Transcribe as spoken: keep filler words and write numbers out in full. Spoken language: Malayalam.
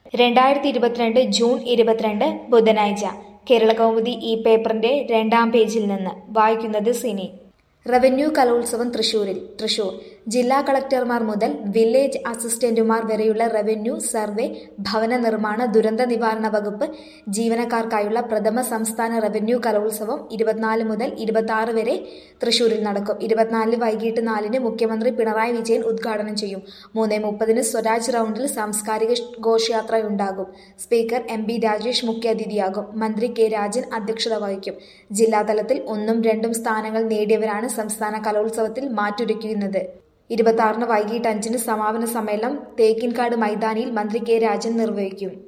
രണ്ടായിരത്തി ഇരുപത്തിരണ്ട് ജൂൺ ഇരുപത്തിരണ്ട് ബുധനാഴ്ച കേരളകൗമുദി ഈ പേപ്പറിന്റെ രണ്ടാം പേജിൽ നിന്ന് വായിക്കുന്നത് സിനി. റവന്യൂ കലോത്സവം തൃശൂരിൽ. തൃശൂർ ജില്ലാ കളക്ടർമാർ മുതൽ വില്ലേജ് അസിസ്റ്റന്റുമാർ വരെയുള്ള റവന്യൂ, സർവേ, ഭവന നിർമ്മാണ, ദുരന്ത നിവാരണ വകുപ്പ് ജീവനക്കാർക്കായുള്ള പ്രഥമ സംസ്ഥാന റവന്യൂ കലോത്സവം ഇരുപത്തിനാല് മുതൽ ഇരുപത്തി ആറ് വരെ തൃശൂരിൽ നടക്കും. ഇരുപത്തിനാലിന് വൈകിട്ട് നാലിന് മുഖ്യമന്ത്രി പിണറായി വിജയൻ ഉദ്ഘാടനം ചെയ്യും. മൂന്ന് മുപ്പതിന് സ്വരാജ് റൗണ്ടിൽ സാംസ്കാരിക ഘോഷയാത്രയുണ്ടാകും. സ്പീക്കർ എം ബി രാജേഷ് മുഖ്യാതിഥിയാകും. മന്ത്രി കെ രാജൻ അധ്യക്ഷത വഹിക്കും. ജില്ലാതലത്തിൽ ഒന്നും രണ്ടും സ്ഥാനങ്ങൾ നേടിയവരാണ് സംസ്ഥാന കലോത്സവത്തിൽ മാറ്റുരയ്ക്കുന്നത്. ഇരുപത്തി ആറിന് വൈകിട്ട് അഞ്ചിന് സമാപന സമ്മേളനം തേക്കിൻകാട് മൈതാനിയിൽ മന്ത്രി കെ രാജൻ നിർവഹിക്കും.